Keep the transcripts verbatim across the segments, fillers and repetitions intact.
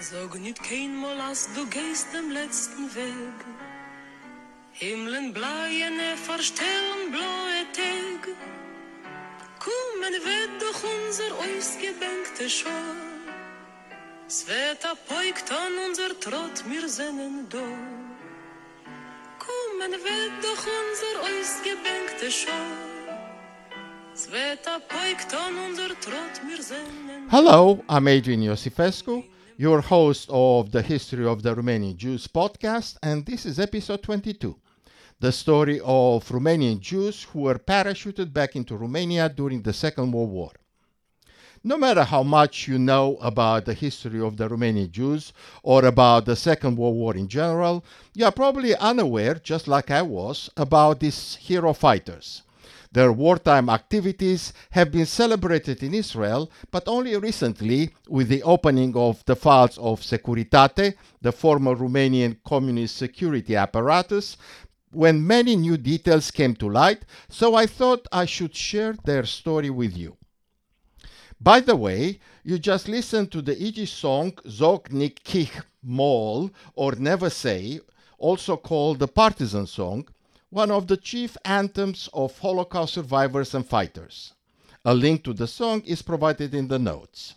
Sag nicht keinmal, als du gehst dem letzten Weg. Himmeln bleien, verstellen blaue Tag. Kommen wird doch unser ausgebänkte Schor. Es wird abeugt an unser Trott, wir sinnen da. Kommen wird doch unser ausgebänkte Schor. Es wird abeugt an unser Trott, wir sinnen. Hello, I'm Adrian Iosifescu, your host of the History of the Romanian Jews podcast, and this is episode twenty-two, the story of Romanian Jews who were parachuted back into Romania during the Second World War. No matter how much you know about the history of the Romanian Jews or about the Second World War in general, you are probably unaware, just like I was, about these hero fighters. Their wartime activities have been celebrated in Israel, but only recently with the opening of the files of Securitate, the former Romanian communist security apparatus, when many new details came to light, so I thought I should share their story with you. By the way, you just listened to the Yiddish song Zog Nik Kich Mol, or Never Say, also called the Partisan Song, one of the chief anthems of Holocaust survivors and fighters. A link to the song is provided in the notes.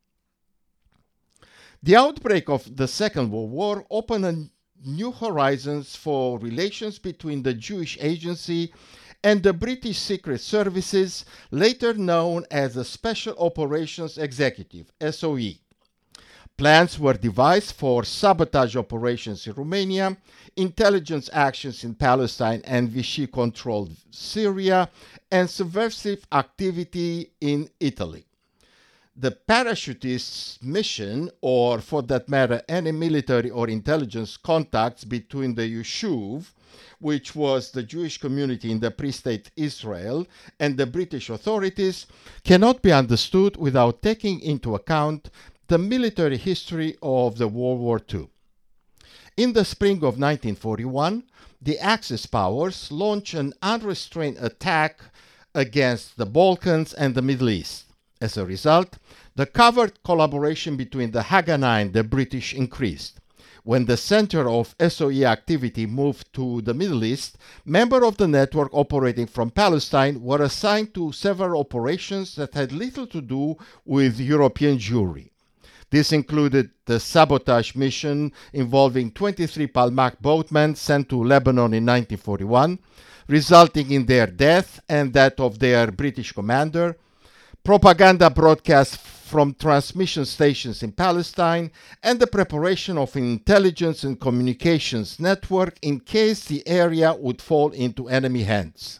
The outbreak of the Second World War opened a new horizons for relations between the Jewish Agency and the British Secret Services, later known as the Special Operations Executive, S O E. Plans were devised for sabotage operations in Romania, intelligence actions in Palestine and Vichy-controlled Syria, and subversive activity in Italy. The parachutists' mission, or for that matter, any military or intelligence contacts between the Yishuv, which was the Jewish community in the pre-state Israel, and the British authorities, cannot be understood without taking into account the military history of the World War Two. In the spring of nineteen forty-one, the Axis powers launched an unrestrained attack against the Balkans and the Middle East. As a result, the covert collaboration between the Haganah and the British increased. When the center of S O E activity moved to the Middle East, members of the network operating from Palestine were assigned to several operations that had little to do with European Jewry. This included the sabotage mission involving twenty-three Palmach boatmen sent to Lebanon in nineteen forty-one, resulting in their death and that of their British commander, propaganda broadcasts from transmission stations in Palestine, and the preparation of an intelligence and communications network in case the area would fall into enemy hands.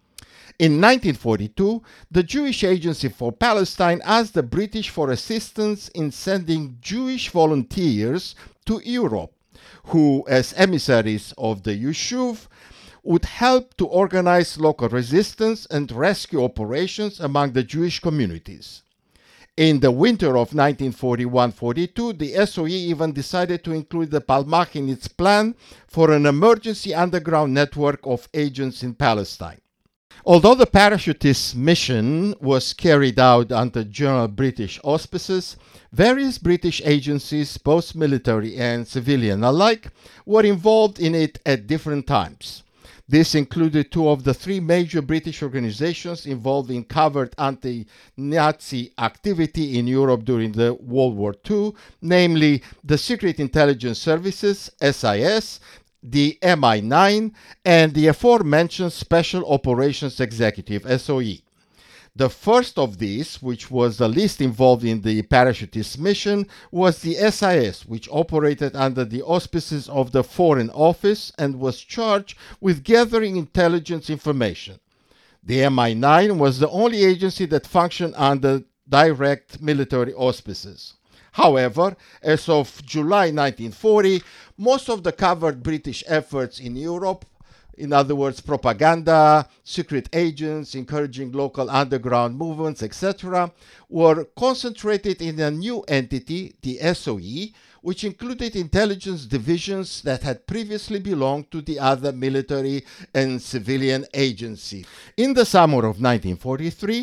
In nineteen forty-two, the Jewish Agency for Palestine asked the British for assistance in sending Jewish volunteers to Europe, who, as emissaries of the Yishuv, would help to organize local resistance and rescue operations among the Jewish communities. In the winter of nineteen forty-one forty-two, the S O E even decided to include the Palmach in its plan for an emergency underground network of agents in Palestine. Although the parachutists' mission was carried out under general British auspices, various British agencies, both military and civilian alike, were involved in it at different times. This included two of the three major British organizations involved in covert anti-Nazi activity in Europe during the World War Two, namely the Secret Intelligence Services, S I S, the M I nine, and the aforementioned Special Operations Executive, S O E. The first of these, which was the least involved in the parachutist mission, was the S I S, which operated under the auspices of the Foreign Office and was charged with gathering intelligence information. The M I nine was the only agency that functioned under direct military auspices. However, as of July nineteen forty, most of the covert British efforts in Europe, in other words, propaganda, secret agents, encouraging local underground movements, et cetera, were concentrated in a new entity, the S O E, which included intelligence divisions that had previously belonged to the other military and civilian agencies. In the summer of nineteen forty-three,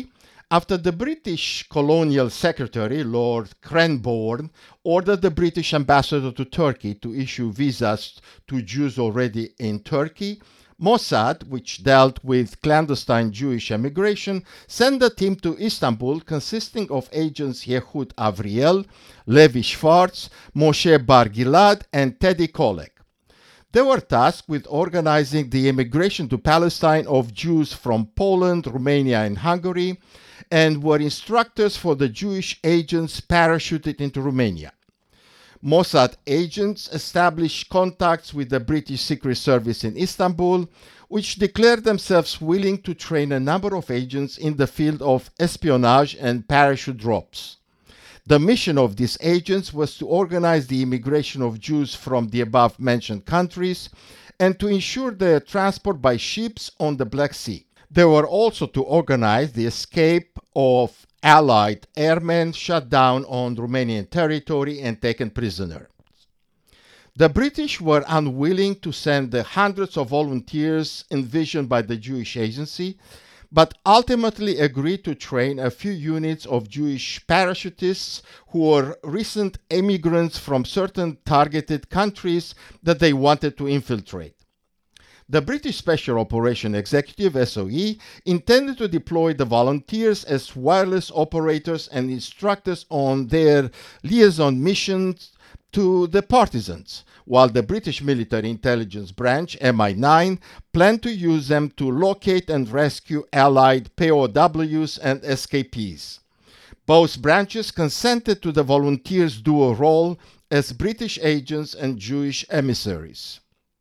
After the British Colonial Secretary, Lord Cranborne, ordered the British ambassador to Turkey to issue visas to Jews already in Turkey, Mossad, which dealt with clandestine Jewish emigration, sent a team to Istanbul consisting of agents Yehud Avriel, Levi Schwartz, Moshe Bar Gilad, and Teddy Kollek. They were tasked with organizing the immigration to Palestine of Jews from Poland, Romania, and Hungary, and were instructors for the Jewish agents parachuted into Romania. Mossad agents established contacts with the British Secret Service in Istanbul, which declared themselves willing to train a number of agents in the field of espionage and parachute drops. The mission of these agents was to organize the immigration of Jews from the above-mentioned countries and to ensure their transport by ships on the Black Sea. They were also to organize the escape of Allied airmen shot down on Romanian territory and taken prisoners. The British were unwilling to send the hundreds of volunteers envisioned by the Jewish agency, but ultimately agreed to train a few units of Jewish parachutists who were recent immigrants from certain targeted countries that they wanted to infiltrate. The British Special Operation Executive, S O E, intended to deploy the volunteers as wireless operators and instructors on their liaison missions to the partisans, while the British Military Intelligence Branch, M I nine, planned to use them to locate and rescue Allied P O Ws and escapees. Both branches consented to the volunteers' dual role as British agents and Jewish emissaries.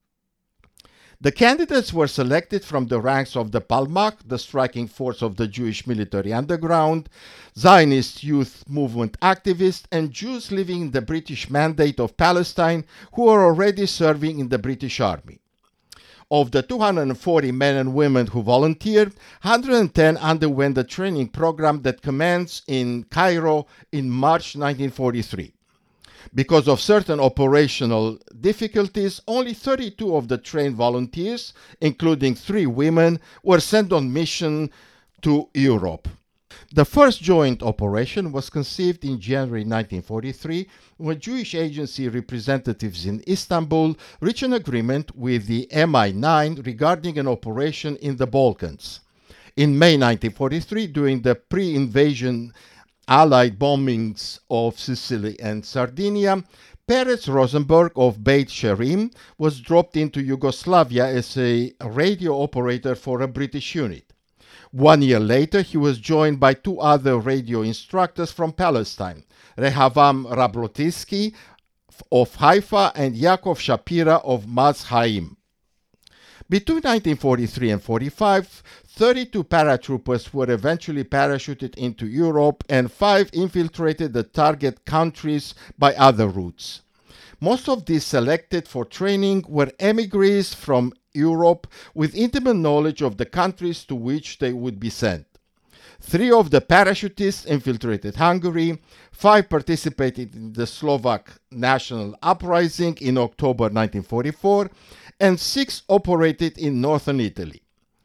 The candidates were selected from the ranks of the Palmach, the striking force of the Jewish military underground, Zionist youth movement activists, and Jews living in the British Mandate of Palestine who were already serving in the British Army. Of the two hundred forty men and women who volunteered, one hundred ten underwent the training program that commenced in Cairo in March nineteen forty-three. Because of certain operational difficulties, only thirty-two of the trained volunteers, including three women, were sent on mission to Europe. The first joint operation was conceived in January nineteen forty-three, when Jewish agency representatives in Istanbul reached an agreement with the M I nine regarding an operation in the Balkans. In May nineteen forty-three, during the pre-invasion Allied bombings of Sicily and Sardinia, Perez Rosenberg of Beit Sherim was dropped into Yugoslavia as a radio operator for a British unit. One year later, he was joined by two other radio instructors from Palestine, Rehavam Rablotinsky of Haifa and Yaakov Shapira of Mazhaim. Between nineteen forty-three and forty-five, thirty-two paratroopers were eventually parachuted into Europe and five infiltrated the target countries by other routes. Most of these selected for training were emigres from Europe with intimate knowledge of the countries to which they would be sent. Three of the parachutists infiltrated Hungary, five participated in the Slovak National Uprising in October nineteen forty-four, and six operated in northern Italy.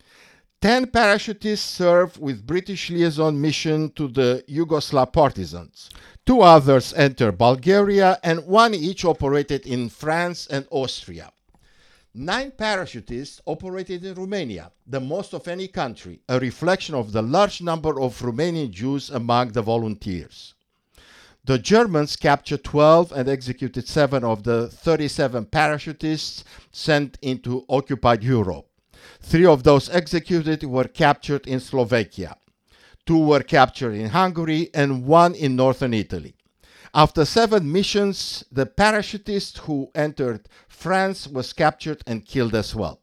Ten parachutists served with British liaison mission to the Yugoslav partisans. Two others entered Bulgaria, and one each operated in France and Austria. Nine parachutists operated in Romania, the most of any country, a reflection of the large number of Romanian Jews among the volunteers. The Germans captured twelve and executed seven of the thirty-seven parachutists sent into occupied Europe. Three of those executed were captured in Slovakia. Two were captured in Hungary and one in northern Italy. After seven missions, the parachutist who entered France was captured and killed as well.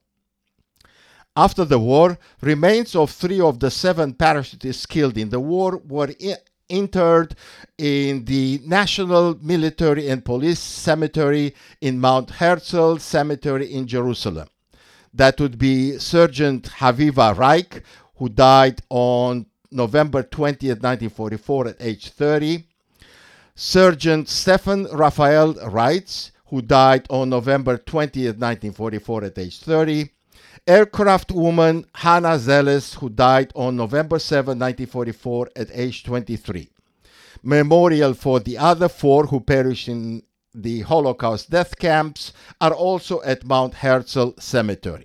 After the war, remains of three of the seven parachutists killed in the war were I- interred in the National Military and Police Cemetery in Mount Herzl Cemetery in Jerusalem. That would be Sergeant Haviva Reich, who died on November twentieth, nineteen forty-four at age thirty. Sergeant Stefan Raphael Reitz, who died on November twentieth, nineteen forty-four at age thirty. aircraft woman Hannah Zeles, who died on November seventh, nineteen forty-four at age twenty-three. Memorial for the other four who perished in the Holocaust death camps are also at Mount Herzl Cemetery.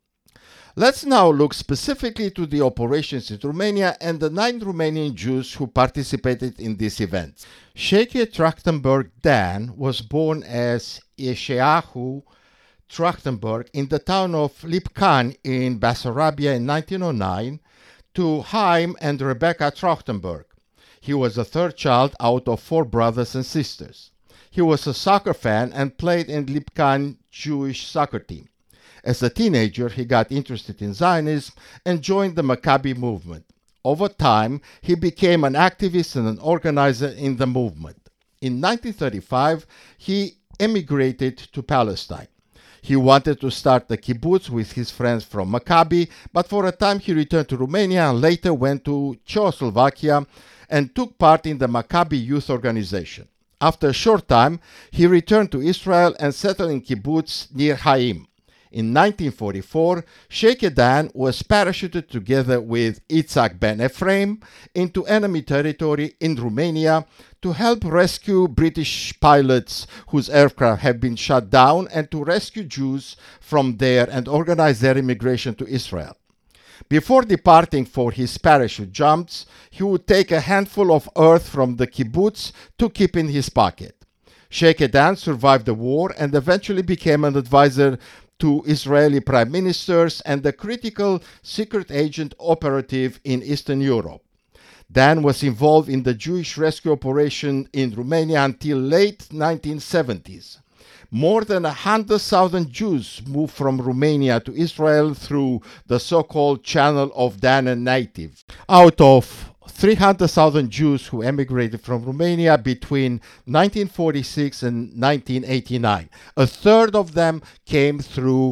Let's now look specifically to the operations in Romania and the nine Romanian Jews who participated in these events. Sheikhe Trachtenberg Dan was born as Yeshayahu Trachtenberg in the town of Lipcan in Bessarabia in nineteen oh nine to Chaim and Rebecca Trachtenberg. He was the third child out of four brothers and sisters. He was a soccer fan and played in Lipcan Jewish soccer team. As a teenager, he got interested in Zionism and joined the Maccabi movement. Over time, he became an activist and an organizer in the movement. In nineteen thirty-five, he emigrated to Palestine. He wanted to start the kibbutz with his friends from Maccabi, but for a time he returned to Romania and later went to Czechoslovakia and took part in the Maccabi youth organization. After a short time, he returned to Israel and settled in kibbutz near Haim. In nineteen forty-four, Sheikhe Dan was parachuted together with Itzhak ben Ephraim into enemy territory in Romania to help rescue British pilots whose aircraft had been shot down and to rescue Jews from there and organize their immigration to Israel. Before departing for his parachute jumps, he would take a handful of earth from the kibbutz to keep in his pocket. Sheikhe Dan survived the war and eventually became an advisor to Israeli prime ministers and a critical secret agent operative in Eastern Europe. Dan was involved in the Jewish rescue operation in Romania until late nineteen seventies. More than one hundred thousand Jews moved from Romania to Israel through the so-called Channel of Dan and Nativ. Out of three hundred thousand Jews who emigrated from Romania between nineteen forty-six and nineteen eighty-nine. A third of them came through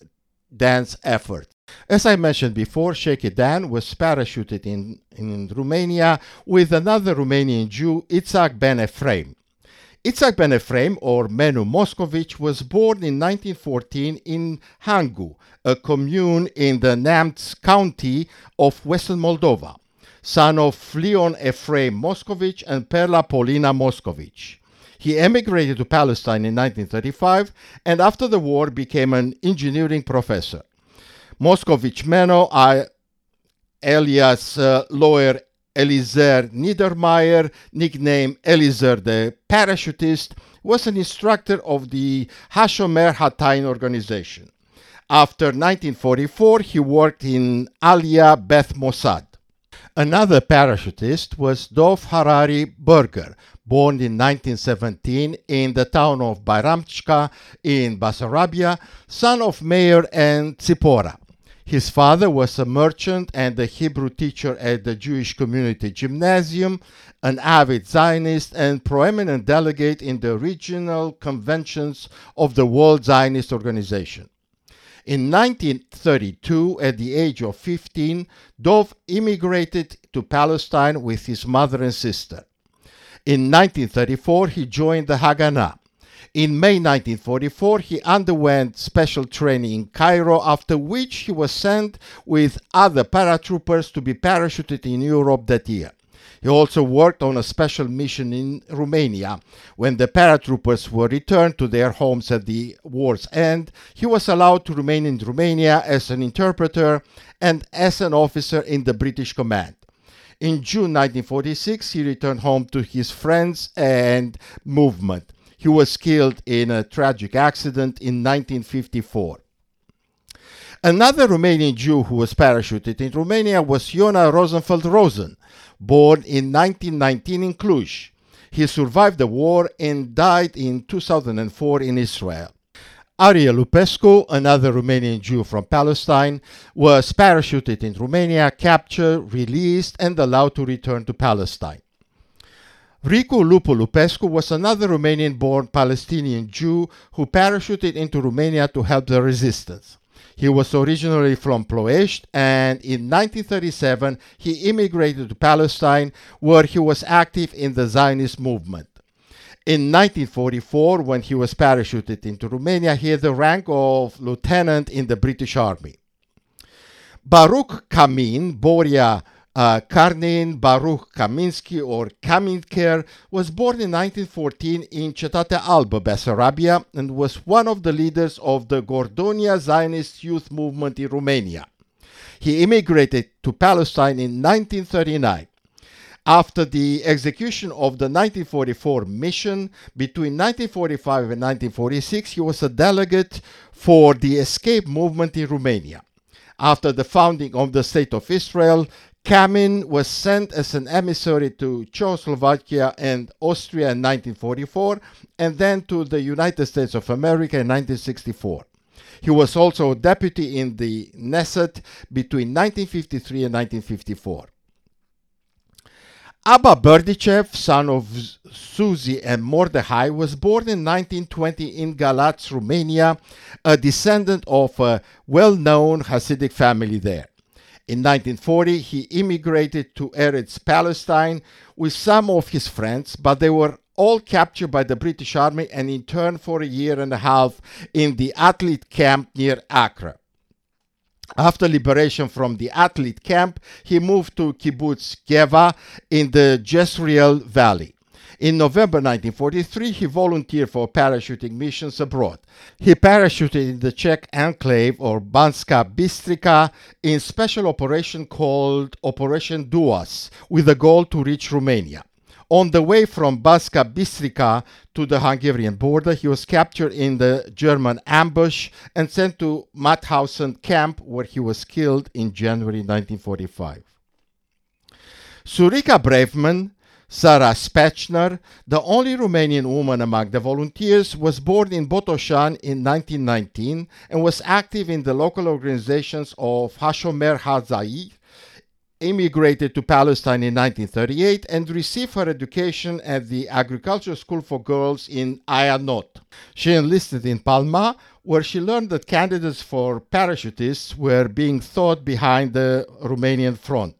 Dan's efforts. As I mentioned before, Sheikhe Dan was parachuted in, in Romania with another Romanian Jew, Itzhak ben Ephraim. Itzhak ben Ephraim, or Menu Moscovici, was born in nineteen fourteen in Hangu, a commune in the Neamț county of Western Moldova, son of Leon Ephraim Moscovici and Perla Polina Moscovici. He emigrated to Palestine in nineteen thirty-five and after the war became an engineering professor. Moscovici Meno, alias uh, lawyer Eliezer Niedermeyer, nicknamed Eliezer the Parachutist, was an instructor of the Hashomer Hatzain organization. After nineteen forty-four, he worked in Aliyah Beth Mossad. Another parachutist was Dov Harari Berger, born in nineteen seventeen in the town of Bayramchka in Bessarabia, son of Meir and Tzipora. His father was a merchant and a Hebrew teacher at the Jewish Community Gymnasium, an avid Zionist and prominent delegate in the regional conventions of the World Zionist Organization. In nineteen thirty-two, at the age of fifteen, Dov immigrated to Palestine with his mother and sister. In nineteen thirty-four, he joined the Haganah. In May nineteen forty-four, he underwent special training in Cairo, after which he was sent with other paratroopers to be parachuted in Europe that year. He also worked on a special mission in Romania. When the paratroopers were returned to their homes at the war's end, he was allowed to remain in Romania as an interpreter and as an officer in the British command. In June nineteen forty-six, he returned home to his friends and movement. He was killed in a tragic accident in nineteen fifty-four. Another Romanian Jew who was parachuted in Romania was Iona Rosenfeld Rosen, born in nineteen nineteen in Cluj. He survived the war and died in two thousand four in Israel. Ariel Lupescu, another Romanian Jew from Palestine, was parachuted in Romania, captured, released, and allowed to return to Palestine. Ricu Lupu Lupescu was another Romanian-born Palestinian Jew who parachuted into Romania to help the resistance. He was originally from Ploiești, and in nineteen thirty-seven he immigrated to Palestine, where he was active in the Zionist movement. In nineteen forty-four, when he was parachuted into Romania, he had the rank of lieutenant in the British Army. Baruch Kamin, Boria uh, Karnin Baruch Kaminsky, or Kaminker, was born in nineteen fourteen in Cetatea Albă, Bessarabia, and was one of the leaders of the Gordonia Zionist youth movement in Romania. He immigrated to Palestine in nineteen thirty-nine. After the execution of the nineteen forty-four mission, between nineteen forty-five and nineteen forty-six, he was a delegate for the escape movement in Romania. After the founding of the State of Israel, Kamin was sent as an emissary to Czechoslovakia and Austria in nineteen forty-four, and then to the United States of America in nineteen sixty-four. He was also a deputy in the Knesset between nineteen fifty-three and nineteen fifty-four. Abba Berdichev, son of Susie and Mordechai, was born in nineteen twenty in Galați, Romania, a descendant of a well-known Hasidic family there. In nineteen forty, he immigrated to Eretz Palestine with some of his friends, but they were all captured by the British Army and interned for a year and a half in the athlete camp near Accra. After liberation from the athlete camp, he moved to Kibbutz Geva in the Jezreel Valley. In November nineteen forty-three, he volunteered for parachuting missions abroad. He parachuted in the Czech enclave or Banska Bystrica in special operation called Operation Duas, with the goal to reach Romania. On the way from Banska Bystrica to the Hungarian border, he was captured in the German ambush and sent to Mauthausen camp, where he was killed in January nineteen forty-five. Surica Braveman, Sara Spechner, the only Romanian woman among the volunteers, was born in Botoșani in nineteen nineteen and was active in the local organizations of Hashomer Hazai, immigrated to Palestine in nineteen thirty-eight, and received her education at the Agricultural School for Girls in Ayanot. She enlisted in Palma, where she learned that candidates for parachutists were being taught behind the Romanian front.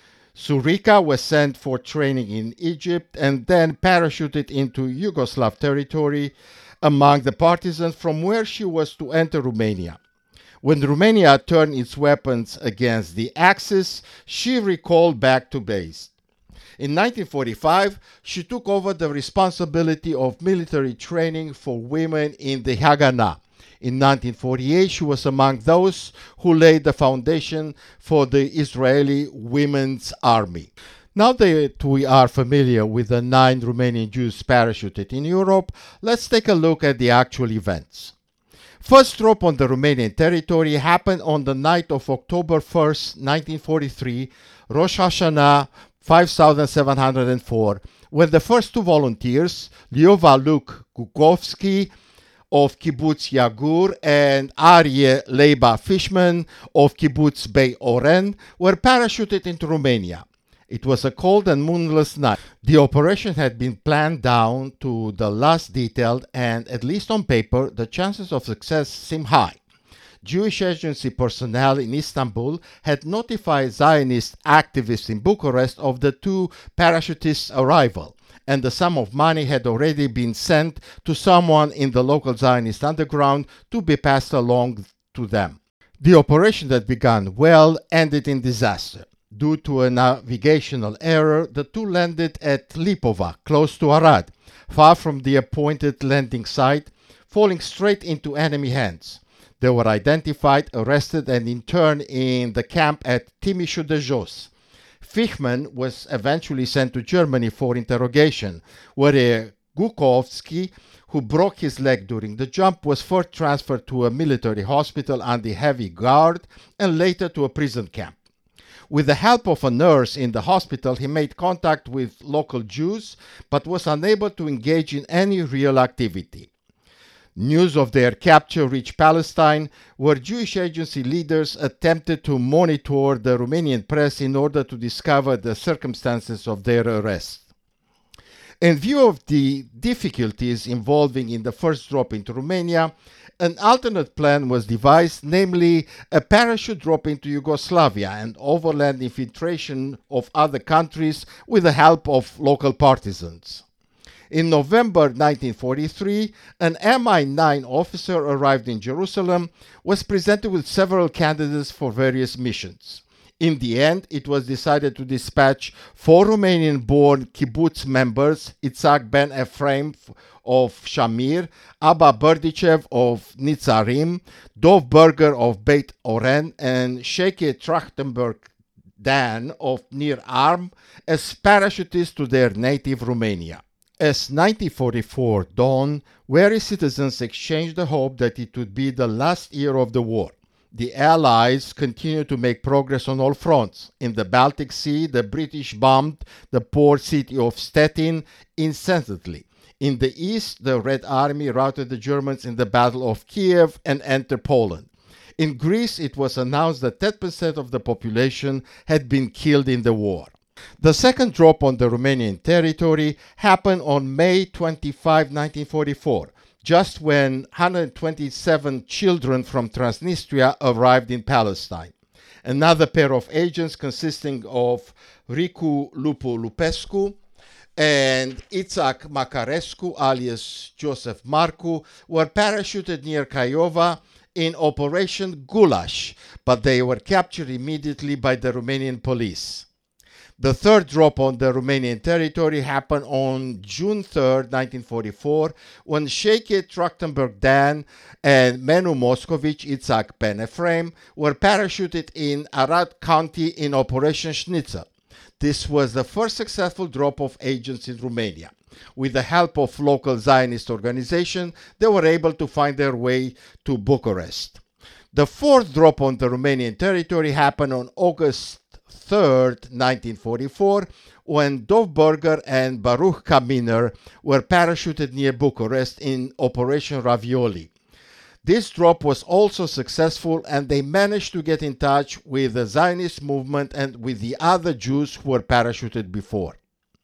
Surica was sent for training in Egypt and then parachuted into Yugoslav territory among the partisans, from where she was to enter Romania. When Romania turned its weapons against the Axis, she recalled back to base. In nineteen forty-five, she took over the responsibility of military training for women in the Haganah. In nineteen forty-eight, she was among those who laid the foundation for the Israeli Women's Army. Now that we are familiar with the nine Romanian Jews parachuted in Europe, let's take a look at the actual events. First drop on the Romanian territory happened on the night of October first, nineteen forty-three, Rosh Hashanah five thousand seven hundred four, when the first two volunteers, Liova Luke Kukovsky of Kibbutz Yagur and Aryeh Leiba Fishman of Kibbutz Bei Oren, were parachuted into Romania. It was a cold and moonless night. The operation had been planned down to the last detail, and at least on paper, the chances of success seemed high. Jewish agency personnel in Istanbul had notified Zionist activists in Bucharest of the two parachutists' arrival, and the sum of money had already been sent to someone in the local Zionist underground to be passed along to them. The operation that began well ended in disaster. Due to a navigational error, the two landed at Lipova, close to Arad, far from the appointed landing site, falling straight into enemy hands. They were identified, arrested, and interned in the camp at Timișu de Jos. Fichman was eventually sent to Germany for interrogation, where Gukovsky, who broke his leg during the jump, was first transferred to a military hospital under heavy guard and later to a prison camp. With the help of a nurse in the hospital, he made contact with local Jews, but was unable to engage in any real activity. News of their capture reached Palestine, where Jewish agency leaders attempted to monitor the Romanian press in order to discover the circumstances of their arrest. In view of the difficulties involving in the first drop into Romania, an alternate plan was devised, namely a parachute drop into Yugoslavia and overland infiltration of other countries with the help of local partisans. In November nineteen forty-three, an M I nine officer arrived in Jerusalem, was presented with several candidates for various missions. In the end, it was decided to dispatch four Romanian-born kibbutz members, Itzhak ben Ephraim of Shamir, Abba Berdichev of Nitzarim, Dov Berger of Beit Oren, and Sheikh Trachtenberg Dan of Nir Arm as parachutists to their native Romania. As nineteen forty-four dawned, wary citizens exchanged the hope that it would be the last year of the war. The Allies continued to make progress on all fronts. In the Baltic Sea, the British bombed the port city of Stettin incessantly. In the east, the Red Army routed the Germans in the Battle of Kiev and entered Poland. In Greece, it was announced that ten percent of the population had been killed in the war. The second drop on the Romanian territory happened on May twenty-fifth, nineteen forty-four. Just when one hundred twenty-seven children from Transnistria arrived in Palestine. Another pair of agents consisting of Ricu Lupu Lupescu and Itzhak Makarescu, alias Joseph Marcu, were parachuted near Craiova in Operation Gulash, but they were captured immediately by the Romanian police. The third drop on the Romanian territory happened on June third, nineteen forty-four, when Sheikh Trachtenberg Dan and Menu Moscovici Itzhak ben Ephraim were parachuted in Arad County in Operation Schnitzel. This was the first successful drop of agents in Romania. With the help of local Zionist organizations, they were able to find their way to Bucharest. The fourth drop on the Romanian territory happened on August third, nineteen forty-four, when Dov Berger and Baruch Kaminer were parachuted near Bucharest in Operation Ravioli. This drop was also successful, and they managed to get in touch with the Zionist movement and with the other Jews who were parachuted before.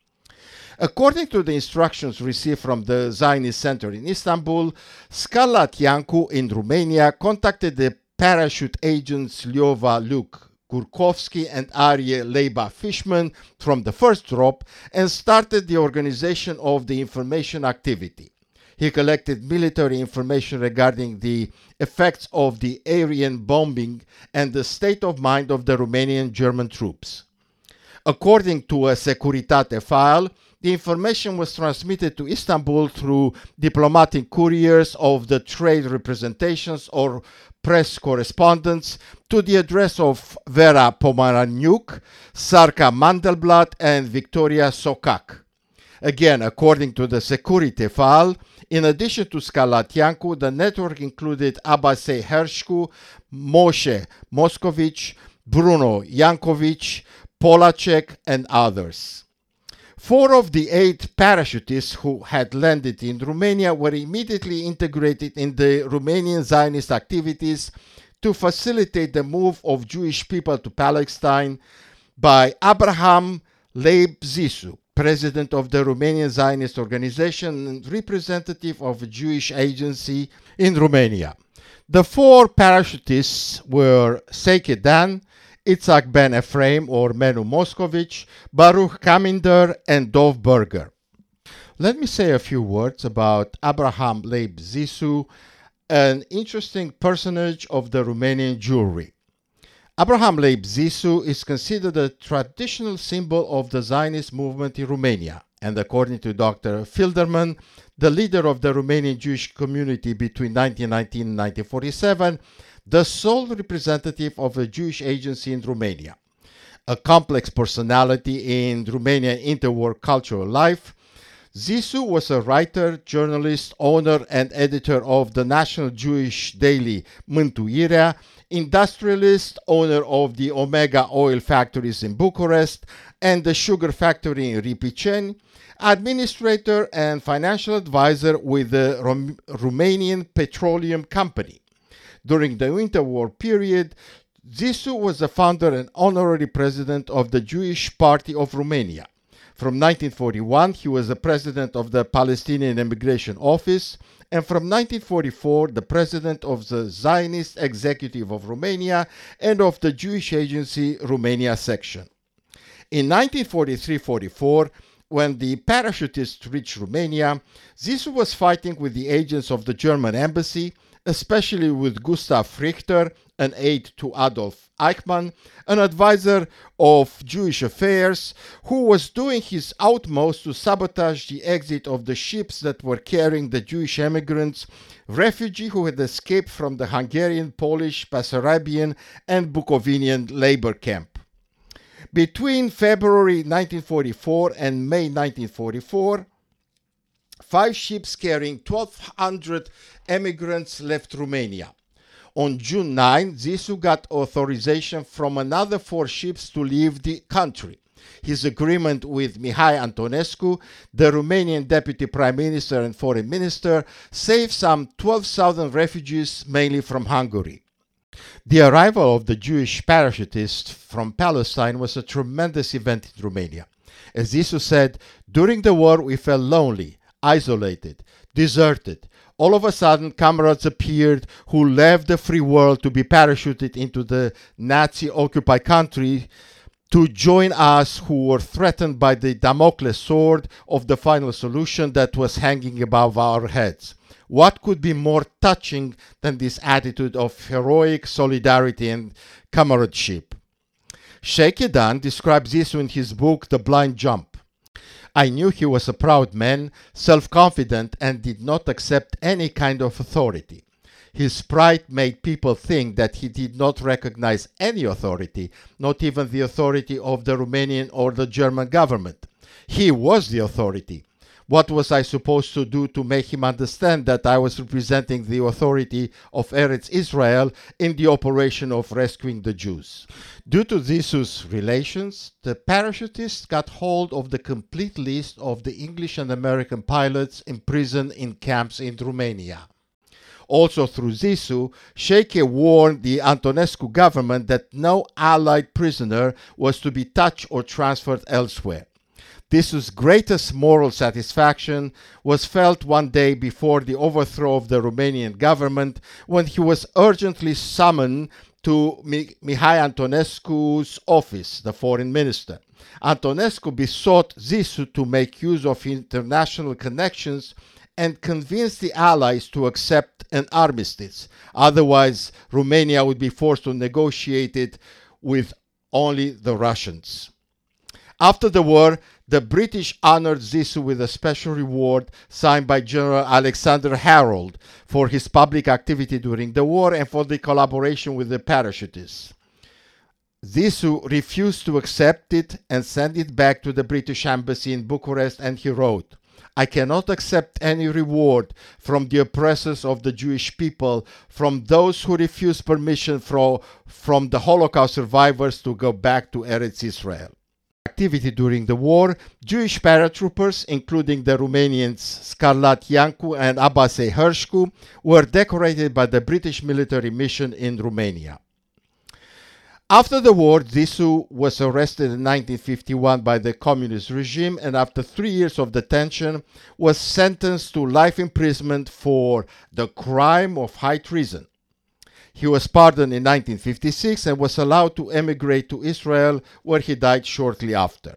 According to the instructions received from the Zionist Center in Istanbul, Scarlat Iancu in Romania contacted the parachute agents Liova Luke Gurkovsky and Arie Leiba Fishman from the first drop and started the organization of the information activity. He collected military information regarding the effects of the Aryan bombing and the state of mind of the Romanian German troops. According to a Securitate file, the information was transmitted to Istanbul through diplomatic couriers of the trade representations or press correspondents to the address of Vera Pomaraniuk, Sarka Mandelblatt, and Victoria Sokak. Again, according to the Securite file, in addition to Scarlat Iancu, the network included Abasei Hershku, Moshe Moscovici, Bruno Yankovic, Polacek, and others. Four of the eight parachutists who had landed in Romania were immediately integrated in the Romanian Zionist activities to facilitate the move of Jewish people to Palestine by Abraham Leib Zisu, president of the Romanian Zionist Organization and representative of a Jewish agency in Romania. The four parachutists were Sheikh Dan, Itzhak ben Ephraim or Menu Moscovici, Baruch Kaminder, and Dov Berger. Let me say a few words about Abraham Leib Zisu, an interesting personage of the Romanian Jewry. Abraham Leib Zisu is considered a traditional symbol of the Zionist movement in Romania, and according to Doctor Filderman, the leader of the Romanian Jewish community between nineteen nineteen and nineteen forty-seven, the sole representative of a Jewish agency in Romania. A complex personality in Romanian interwar cultural life, Zisu was a writer, journalist, owner, and editor of the National Jewish daily Mântuirea, industrialist, owner of the Omega oil factories in Bucharest and the sugar factory in Ripiceni, administrator and financial advisor with the Rom- Romanian Petroleum Company. During the interwar period, Zisu was the founder and honorary president of the Jewish Party of Romania. From nineteen forty-one, he was the president of the Palestinian Immigration Office, and from nineteen forty-four, the president of the Zionist Executive of Romania and of the Jewish Agency Romania section. In nineteen forty-three forty-four, when the parachutists reached Romania, Zissou was fighting with the agents of the German embassy, especially with Gustav Richter, an aide to Adolf Eichmann, an advisor of Jewish affairs, who was doing his utmost to sabotage the exit of the ships that were carrying the Jewish emigrants, refugees who had escaped from the Hungarian, Polish, Bessarabian, and Bukovinian labor camp. Between February nineteen forty-four and May nineteen forty-four, five ships carrying twelve hundred emigrants left Romania. On June ninth, Zissou got authorization from another four ships to leave the country. His agreement with Mihai Antonescu, the Romanian Deputy Prime Minister and Foreign Minister, saved some twelve thousand refugees, mainly from Hungary. The arrival of the Jewish parachutists from Palestine was a tremendous event in Romania. As Zissou said, during the war we felt lonely, isolated, deserted. All of a sudden, comrades appeared who left the free world to be parachuted into the Nazi-occupied country to join us who were threatened by the Damocles sword of the final solution that was hanging above our heads. What could be more touching than this attitude of heroic solidarity and comradeship? Sheikh Edan describes Zissou in his book The Blind Jump. I knew he was a proud man, self-confident, and did not accept any kind of authority. His pride made people think that he did not recognize any authority, not even the authority of the Romanian or the German government. He was the authority. What was I supposed to do to make him understand that I was representing the authority of Eretz Israel in the operation of rescuing the Jews? Due to Zissou's relations, the parachutists got hold of the complete list of the English and American pilots imprisoned in camps in Romania. Also through Zissou, Sheikh warned the Antonescu government that no Allied prisoner was to be touched or transferred elsewhere. Zissou's greatest moral satisfaction was felt one day before the overthrow of the Romanian government, when he was urgently summoned to Mihai Antonescu's office, the foreign minister. Antonescu besought Zissou to make use of international connections and convince the Allies to accept an armistice. Otherwise, Romania would be forced to negotiate it with only the Russians. After the war, the British honored Zissou with a special reward signed by General Alexander Harold for his public activity during the war and for the collaboration with the parachutists. Zissou refused to accept it and sent it back to the British embassy in Bucharest, and he wrote, I cannot accept any reward from the oppressors of the Jewish people, from those who refuse permission from, from the Holocaust survivors to go back to Eretz Israel. Activity during the war, Jewish paratroopers, including the Romanians Scarlat Iancu and Abase Hershku, were decorated by the British military mission in Romania. After the war, Zissou was arrested in nineteen fifty-one by the communist regime, and after three years of detention was sentenced to life imprisonment for the crime of high treason. He was pardoned in nineteen fifty-six and was allowed to emigrate to Israel, where he died shortly after.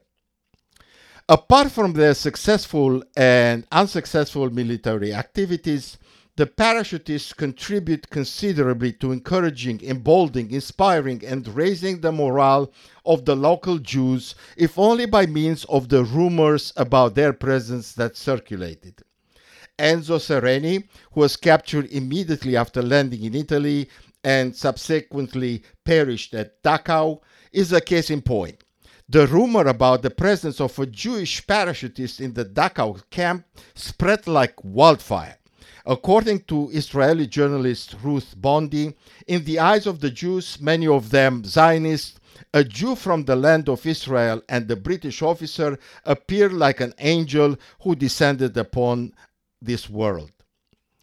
Apart from their successful and unsuccessful military activities, the parachutists contribute considerably to encouraging, emboldening, inspiring, and raising the morale of the local Jews, if only by means of the rumors about their presence that circulated. Enzo Sereni, who was captured immediately after landing in Italy and subsequently perished at Dachau, is a case in point. The rumor about the presence of a Jewish parachutist in the Dachau camp spread like wildfire. According to Israeli journalist Ruth Bondi, in the eyes of the Jews, many of them Zionists, a Jew from the land of Israel and the British officer appeared like an angel who descended upon this world.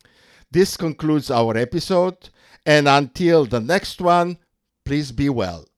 This concludes our episode, and until the next one, please be well.